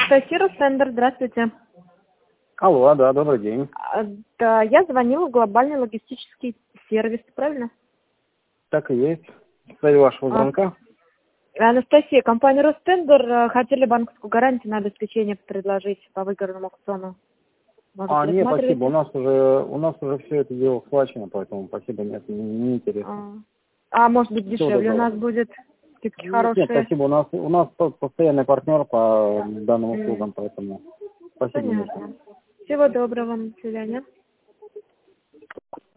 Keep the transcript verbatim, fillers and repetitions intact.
Анастасия Ростендер, здравствуйте. Алло, да, добрый день. А, Да, я звонила в глобальный логистический сервис, правильно? Так и есть. Цель вашего А, звонка? Анастасия, компания Ростендер э, хотели банковскую гарантию на обеспечение предложить по выигранному аукциону. Может, А, нет, спасибо. У рассматриваете? нас уже у нас уже все это дело схвачено, поэтому спасибо, нет, не, не интересно. А, а может быть Всего дешевле у доброго. нас будет? Скидки Нет, нет, хорошие. спасибо. У нас у нас по- постоянный партнер по данным М, услугам, поэтому спасибо, не нужно. Понятно. Всего доброго вам, до свидания.